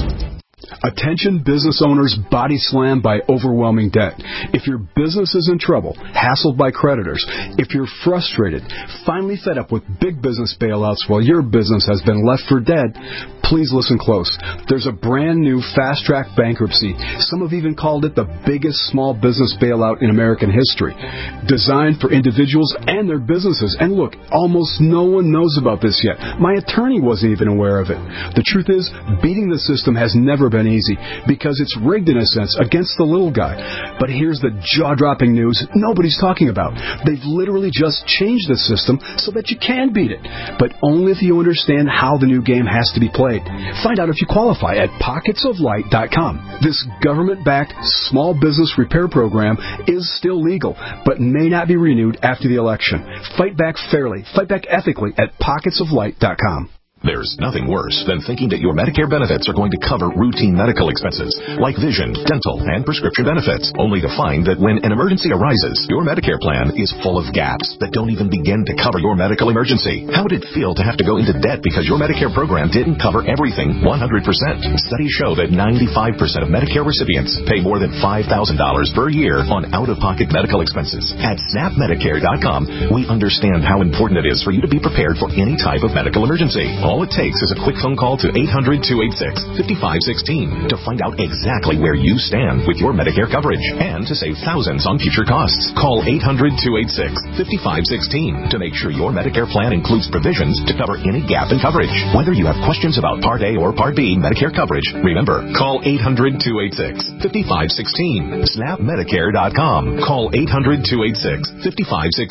Attention business owners body slammed by overwhelming debt. If your business is in trouble, hassled by creditors, if you're frustrated, finally fed up with big business bailouts while your business has been left for dead, please listen close. There's a brand new fast-track bankruptcy. Some have even called it the biggest small business bailout in American history. Designed for individuals and their businesses. And look, almost no one knows about this yet. My attorney wasn't even aware of it. The truth is, beating the system has never been easy because it's rigged in a sense against the little guy. But here's the jaw-dropping news nobody's talking about. They've literally just changed the system so that you can beat it, but only if you understand how the new game has to be played. Find out if you qualify at pockets of light dot com. This government-backed small business repair program is still legal, but may not be renewed after the election. Fight back fairly, fight back ethically at pockets of light dot com. There's nothing worse than thinking that your Medicare benefits are going to cover routine medical expenses, like vision, dental, and prescription benefits, only to find that when an emergency arises, your Medicare plan is full of gaps that don't even begin to cover your medical emergency. How would it feel to have to go into debt because your Medicare program didn't cover everything one hundred percent? Studies show that ninety-five percent of Medicare recipients pay more than five thousand dollars per year on out-of-pocket medical expenses. At snap medicare dot com, we understand how important it is for you to be prepared for any type of medical emergency. All it takes is a quick phone call to eight hundred, two eight six, five five one six to find out exactly where you stand with your Medicare coverage and to save thousands on future costs. Call eight hundred, two eight six, five five one six to make sure your Medicare plan includes provisions to cover any gap in coverage. Whether you have questions about Part A or Part B Medicare coverage, remember, call eight hundred, two eight six, five five one six. snap medicare dot com. Call eight hundred, two eight six, five five one six.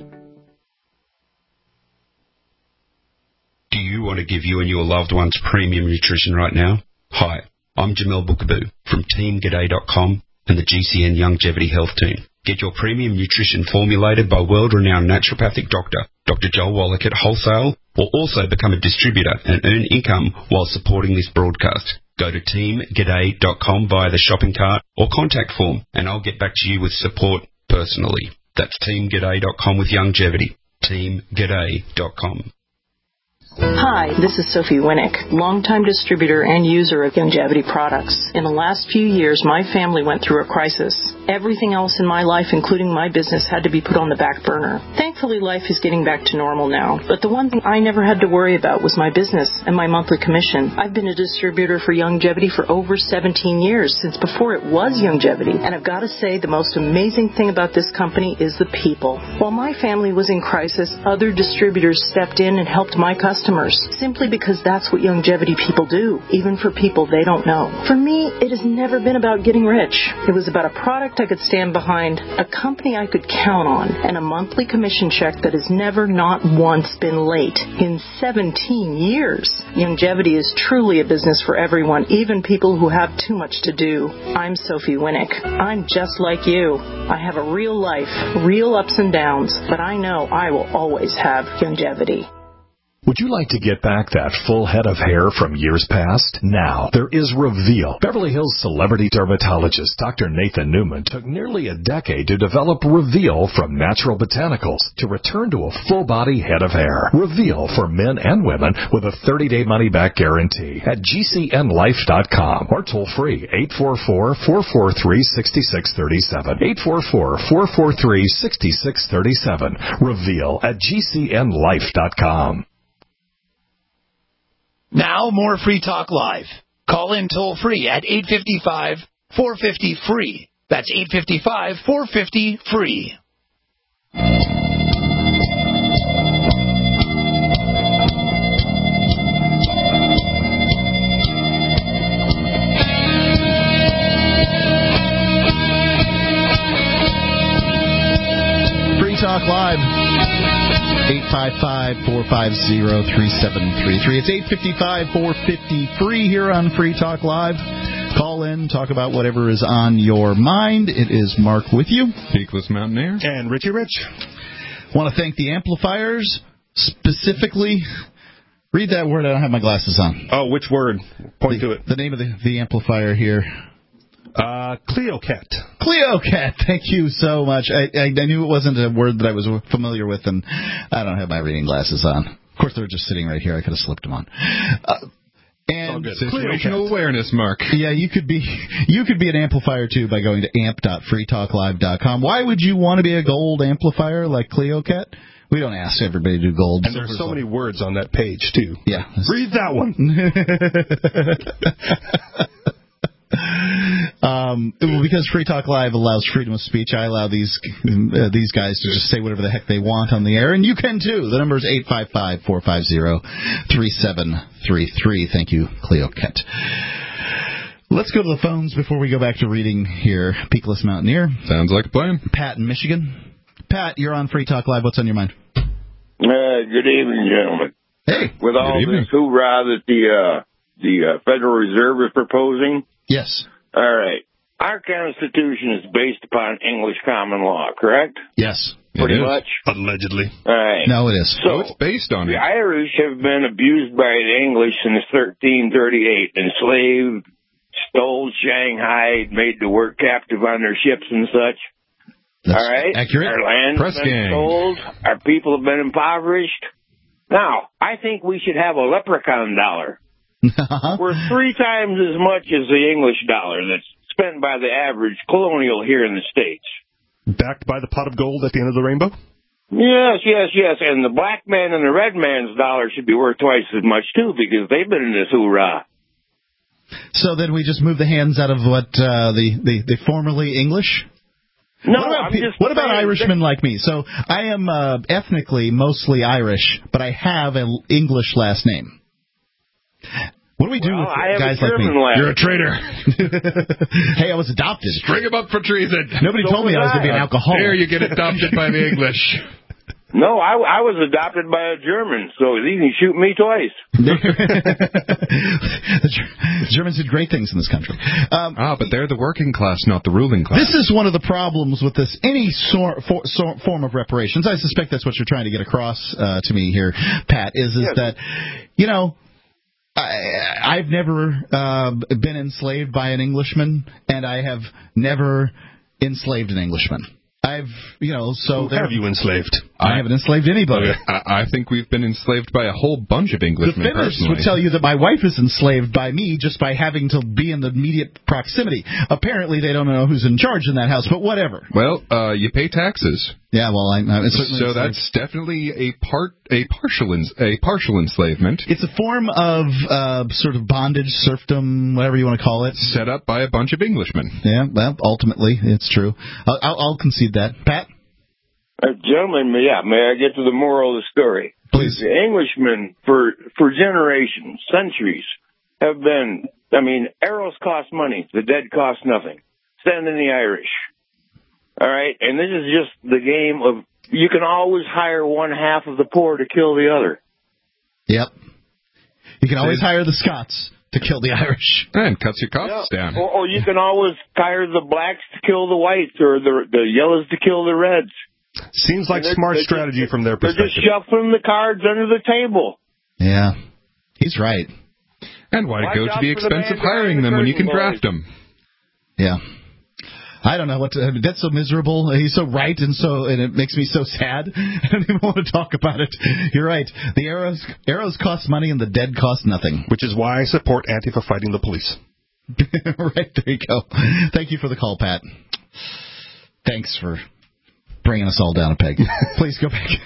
Do you want to give you and your loved ones premium nutrition right now? Hi, I'm Jamel Bookaboo from team g'day dot com and the G C N Longevity Health Team. Get your premium nutrition formulated by world-renowned naturopathic doctor, Doctor Joel Wallach at Wholesale, or also become a distributor and earn income while supporting this broadcast. Go to team g'day dot com via the shopping cart or contact form, and I'll get back to you with support personally. That's team g'day dot com with Longevity. team g'day dot com. Hi, this is Sophie Winnick, longtime distributor and user of Longevity products. In the last few years, my family went through a crisis. Everything else in my life, including my business, had to be put on the back burner. Thankfully, life is getting back to normal now, but the one thing I never had to worry about was my business and my monthly commission. I've been a distributor for Longevity for over seventeen years, since before it was Longevity, and I've got to say the most amazing thing about this company is the people. While my family was in crisis, other distributors stepped in and helped my customers. Simply because that's what Longevity people do, even for people they don't know. For me, it has never been about getting rich. It was about a product I could stand behind, a company I could count on, and a monthly commission check that has never, not once, been late in seventeen years. Longevity is truly a business for everyone, even people who have too much to do. I'm Sophie Winnick. I'm just like you. I have a real life, real ups and downs, but I know I will always have Longevity. Would you like to get back that full head of hair from years past? Now, there is Reveal. Beverly Hills celebrity dermatologist Doctor Nathan Newman took nearly a decade to develop Reveal from natural botanicals to return to a full-body head of hair. Reveal for men and women with a thirty-day money-back guarantee at G C N life dot com or toll-free eight four four, four four three, six six three seven. eight four four, four four three, six six three seven. Reveal at G C N life dot com. Now, more Free Talk Live. Call in toll-free at eight five five, four five zero, F R E E. That's eight five five, four five zero, F R E E. Free Talk Live. eight five five, four five zero, three seven three three. It's eight five five, four five zero, F R E E here on Free Talk Live. Call in, talk about whatever is on your mind. It is Mark with you. Peakless Mountaineer. And Richie Rich. Want to thank the amplifiers, specifically. Read that word. I don't have my glasses on. Oh, which word? Point the, to it. The name of the, the amplifier here. Uh, CleoCat. CleoCat, thank you so much. I, I, I knew it wasn't a word that I was familiar with, and I don't have my reading glasses on. Of course, they were just sitting right here. I could have slipped them on. Uh, and situational awareness, Mark. Yeah, you could be you could be an amplifier too by going to amp dot free talk live dot com. Why would you want to be a gold amplifier like CleoCat? We don't ask everybody to do gold. And there's so many words on that page too. Yeah, read that one. Um, well, because Free Talk Live allows freedom of speech, I allow these uh, these guys to just say whatever the heck they want on the air, and you can too. The number is eight five five, four five zero, three seven three three. Thank you, CleoCat. Let's go to the phones before we go back to reading here. Peakless Mountaineer. Sounds like a plan. Pat in Michigan. Pat, you're on Free Talk Live. What's on your mind? Uh, good evening, gentlemen. Hey. With all this hoorah that the, uh, the uh, Federal Reserve is proposing. Yes. All right. Our Constitution is based upon English common law, correct? Yes. Pretty much? Allegedly. All right. No, it is. So, it's based on the it. The Irish have been abused by the English since thirteen thirty-eight, enslaved, stole, shanghaied, made to work captive on their ships and such. That's all right? Accurate. Our land's Press been gang. sold. Our people have been impoverished. Now, I think we should have a leprechaun dollar. Worth three times as much as the English dollar that's spent by the average colonial here in the States. Backed by the pot of gold at the end of the rainbow? Yes, yes, yes. And the black man and the red man's dollar should be worth twice as much, too, because they've been in this hoorah. So then we just move the hands out of what, uh, the, the, the formerly English? No, what about, I'm pe- just what about saying Irishmen that- like me? So I am uh, ethnically mostly Irish, but I have an English last name. What do we do Well, with I have guys a like me? German last You're a traitor. Hey, I was adopted. String him up for treason. Nobody So told me I was going to be an was I. alcoholic. There you get adopted by the English. No, I, I was adopted by a German, so he can shoot me twice. The Germans did great things in this country. Um, ah, but they're the working class, not the ruling class. This is one of the problems with this any sor- for, sor- form of reparations. I suspect that's what you're trying to get across uh, to me here, Pat, is, is Yes. that, you know, I, I've never uh, been enslaved by an Englishman, and I have never enslaved an Englishman. I've, you know, so Who there, have you enslaved? I haven't enslaved anybody. I, I think we've been enslaved by a whole bunch of The Englishmen Finnish personally. would tell you that my wife is enslaved by me just by having to be in the immediate proximity. Apparently, they don't know who's in charge in that house, but whatever. Well, uh, you pay taxes. Yeah, well, I, I it's certainly So enslaved. that's definitely a part, a partial, ens- a partial enslavement. It's a form of uh, sort of bondage, serfdom, whatever you want to call it. Set up by a bunch of Englishmen. Yeah, well, ultimately, it's true. I'll, I'll, I'll concede that. Pat? Uh, gentlemen, yeah, may I get to the moral of the story? Please. The Englishmen, for, for generations, centuries, have been, I mean, arrows cost money, the dead cost nothing. Send in the Irish. All right? And this is just the game of, you can always hire one half of the poor to kill the other. Yep. You can always hire the Scots to kill the Irish. And cuts your costs Yeah. down. Or, or you can always hire the blacks to kill the whites or the, the yellows to kill the reds. Seems like They're- smart they're strategy just- from their They're perspective. just shuffling the cards under the table. Yeah. He's right. And why Watch go to out the for the expense of man behind hiring the them when you can curtain, draft boys. them? Yeah. I don't know what to, I mean, that's so miserable. He's so right, and so and it makes me so sad. I don't even want to talk about it. You're right. The arrows arrows cost money, and the dead cost nothing. Which is why I support Antifa fighting the police. Right, there you go. Thank you for the call, Pat. Thanks for bringing us all down a peg. Please go back.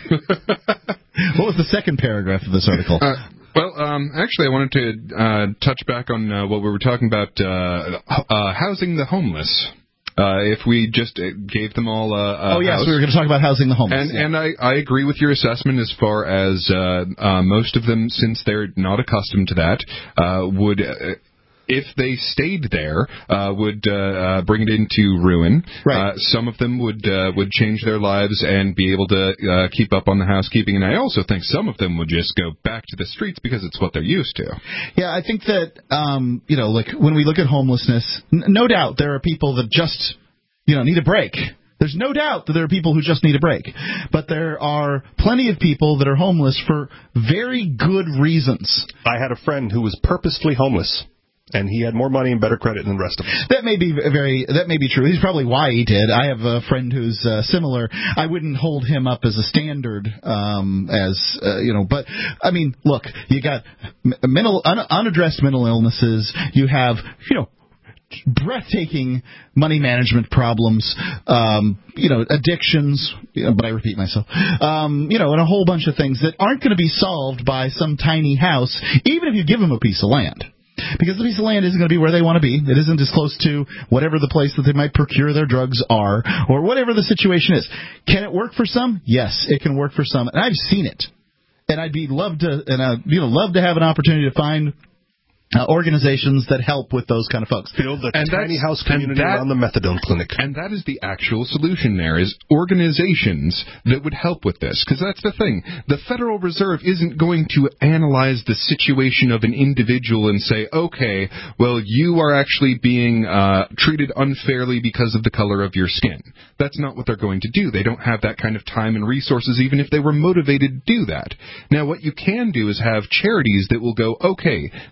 What was the second paragraph of this article? Uh, well, um, actually, I wanted to uh, touch back on uh, what we were talking about, uh, uh, housing the homeless. Uh, if we just uh, gave them all a, a oh, yes, house. we were going to talk about housing the homeless. And, yeah. and I, I agree with your assessment as far as uh, uh, most of them, since they're not accustomed to that, uh, would, uh, if they stayed there, uh, would uh, uh, bring it into ruin. Right. Uh, some of them would uh, would change their lives and be able to uh, keep up on the housekeeping. And I also think some of them would just go back to the streets because it's what they're used to. Yeah, I think that, um, you know, like when we look at homelessness, n- no doubt there are people that just, you know, need a break. There's no doubt that there are people who just need a break. But there are plenty of people that are homeless for very good reasons. I had a friend who was purposefully homeless, and he had more money and better credit than the rest of us. That may be very. That may be true. He's probably why he did. I have a friend who's uh, similar. I wouldn't hold him up as a standard, um, as uh, you know. But I mean, look, you got mental un- unaddressed mental illnesses. You have, you know, breathtaking money management problems, um, you know, addictions, but I repeat myself, um, you know, and a whole bunch of things that aren't going to be solved by some tiny house, even if you give them a piece of land. Because the piece of land isn't going to be where they want to be. It isn't as close to whatever the place that they might procure their drugs are, or whatever the situation is. Can it work for some? Yes, it can work for some, and I've seen it. And I'd be love to, and I you know love to have an opportunity to find Uh, organizations that help with those kind of folks. Build a And tiny that's- house community and that- around the methadone clinic. And that is the actual solution there, is organizations that would help with this. Because that's the thing. The Federal Reserve isn't going to analyze the situation of an individual and say, okay, well, you are actually being uh, treated unfairly because of the color of your skin. That's not what they're going to do. They don't have that kind of time and resources, even if they were motivated to do that. Now, what you can do is have charities that will go, okay, this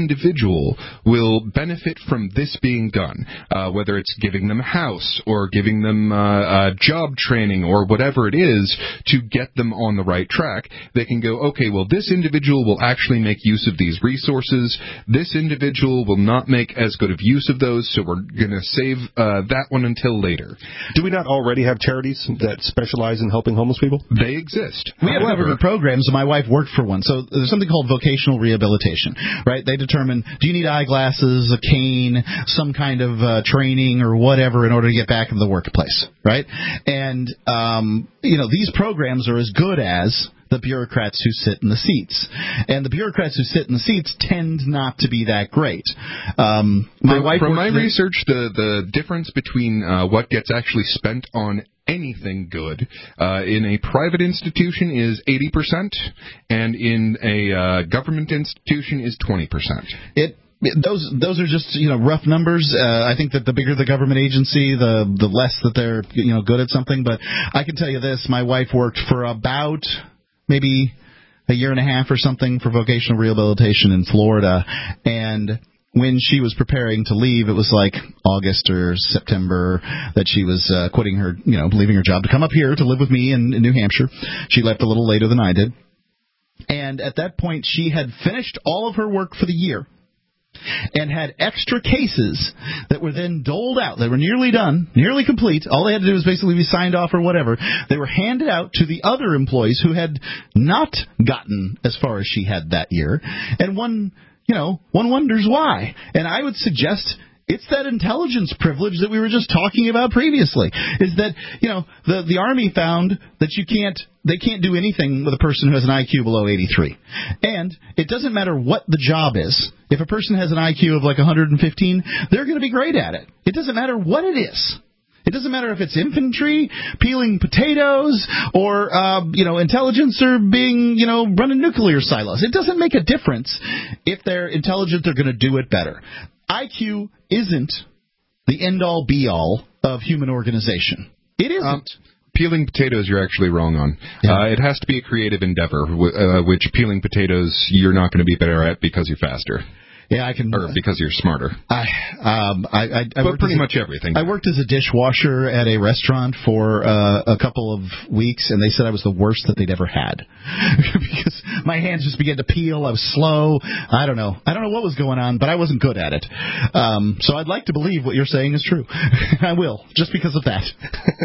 individual will benefit from this being done, uh, whether it's giving them a house or giving them uh, uh, job training or whatever it is to get them on the right track. They can go, okay, well, this individual will actually make use of these resources. This individual will not make as good of use of those, so we're going to save uh, that one until later. Do we not already have charities that specialize in helping homeless people? They exist. We have government programs, and my wife worked for one. So there's something called vocational rehabilitation, right? They determine, do you need eyeglasses, a cane, some kind of uh, training or whatever in order to get back into the workplace, right? And, um, you know, these programs are as good as the bureaucrats who sit in the seats. And the bureaucrats who sit in the seats tend not to be that great. Um, my from wife from my in- research, the, the difference between uh, what gets actually spent on anything good uh, in a private institution is eighty percent, and in a uh, government institution is twenty percent. It Those those are just, you know, rough numbers. Uh, I think that the bigger the government agency, the the less that they're, you know, good at something. But I can tell you this: my wife worked for about maybe a year and a half or something for vocational rehabilitation in Florida, and when she was preparing to leave, it was like August or September that she was uh, quitting her, you know, leaving her job to come up here to live with me in, in New Hampshire. She left a little later than I did, and at that point, she had finished all of her work for the year and had extra cases that were then doled out. They were nearly done, nearly complete. All they had to do was basically be signed off or whatever. They were handed out to the other employees who had not gotten as far as she had that year. And one, you know, one wonders why. And I would suggest it's that intelligence privilege that we were just talking about previously, is that, you know, the, the Army found that you can't, they can't do anything with a person who has an I Q below eighty-three. And it doesn't matter what the job is. If a person has an I Q of like one hundred fifteen, they're going to be great at it. It doesn't matter what it is. It doesn't matter if it's infantry, peeling potatoes, or, uh, you know, intelligence or being, you know, running nuclear silos. It doesn't make a difference. If they're intelligent, they're going to do it better. I Q isn't the end-all, be-all of human organization. It isn't. Um, peeling potatoes, you're actually wrong on. Yeah. Uh, it has to be a creative endeavor, uh, which peeling potatoes you're not going to be better at because you're faster. Yeah, I can. Or because you're smarter. I, um, I, I, I but pretty a, much everything. I worked as a dishwasher at a restaurant for uh, a couple of weeks, and they said I was the worst that they'd ever had because my hands just began to peel. I was slow. I don't know. I don't know what was going on, but I wasn't good at it. Um, so I'd like to believe what you're saying is true. I will, just because of that.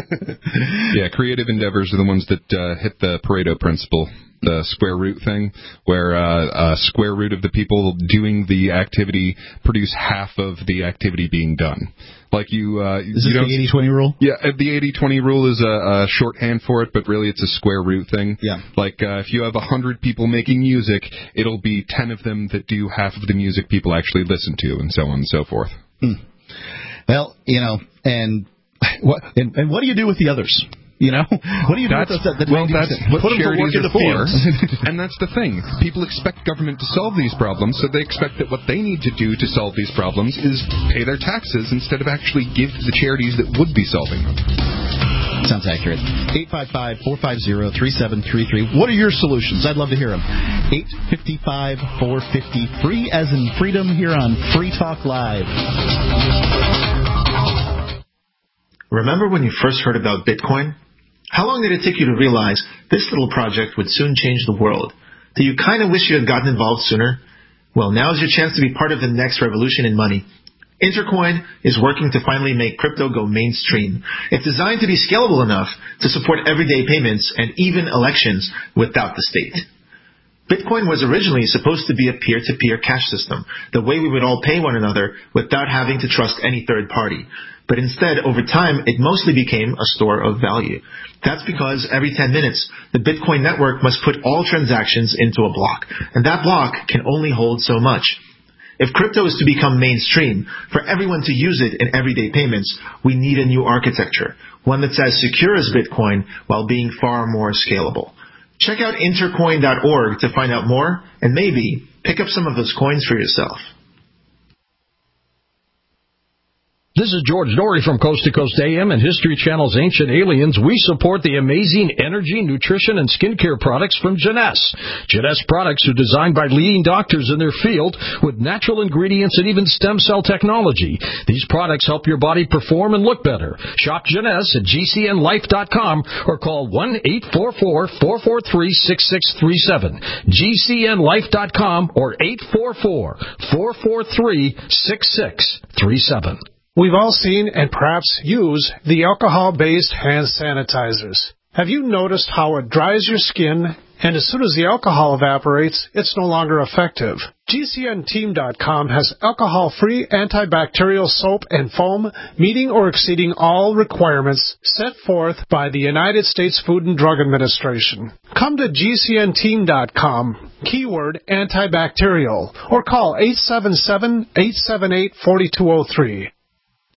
Yeah, creative endeavors are the ones that uh, hit the Pareto principle. The square root thing, where uh, a square root of the people doing the activity produce half of the activity being done. Like you, uh, is you this the eighty twenty rule? Yeah, the eighty twenty rule is a, a shorthand for it, but really it's a square root thing. Yeah. Like uh, if you have a hundred people making music, it'll be ten of them that do half of the music people actually listen to, and so on and so forth. Hmm. Well, you know, and what and, and what do you do with the others? You know, what do you do that's, with those? That well, that's what Put charities them to work in are the for. fields. And that's the thing. People expect government to solve these problems, so they expect that what they need to do to solve these problems is pay their taxes instead of actually give to the charities that would be solving them. Sounds accurate. eight five five, four five zero, three seven three three. What are your solutions? I'd love to hear them. eight five five, four five zero, free as in freedom here on Free Talk Live. Remember when you first heard about Bitcoin? How long did it take you to realize this little project would soon change the world? Do you kind of wish you had gotten involved sooner? Well, now is your chance to be part of the next revolution in money. Intercoin is working to finally make crypto go mainstream. It's designed to be scalable enough to support everyday payments and even elections without the state. Bitcoin was originally supposed to be a peer-to-peer cash system, the way we would all pay one another without having to trust any third party. But instead, over time, it mostly became a store of value. That's because every ten minutes, the Bitcoin network must put all transactions into a block, and that block can only hold so much. If crypto is to become mainstream, for everyone to use it in everyday payments, we need a new architecture, one that's as secure as Bitcoin while being far more scalable. Check out intercoin dot org to find out more, and maybe pick up some of those coins for yourself. This is George Dory from Coast to Coast A M and History Channel's Ancient Aliens. We support the amazing energy, nutrition, and skincare products from Jeunesse. Jeunesse products are designed by leading doctors in their field with natural ingredients and even stem cell technology. These products help your body perform and look better. Shop Jeunesse at G C N life dot com or call one eight four four, four four three, six six three seven. G C N life dot com or eight four four, four four three, six six three seven. We've all seen and perhaps use the alcohol-based hand sanitizers. Have you noticed how it dries your skin, and as soon as the alcohol evaporates, it's no longer effective? G C N team dot com has alcohol-free antibacterial soap and foam meeting or exceeding all requirements set forth by the United States Food and Drug Administration. Come to G C N team dot com, keyword antibacterial, or call eight seven seven, eight seven eight, four two zero three.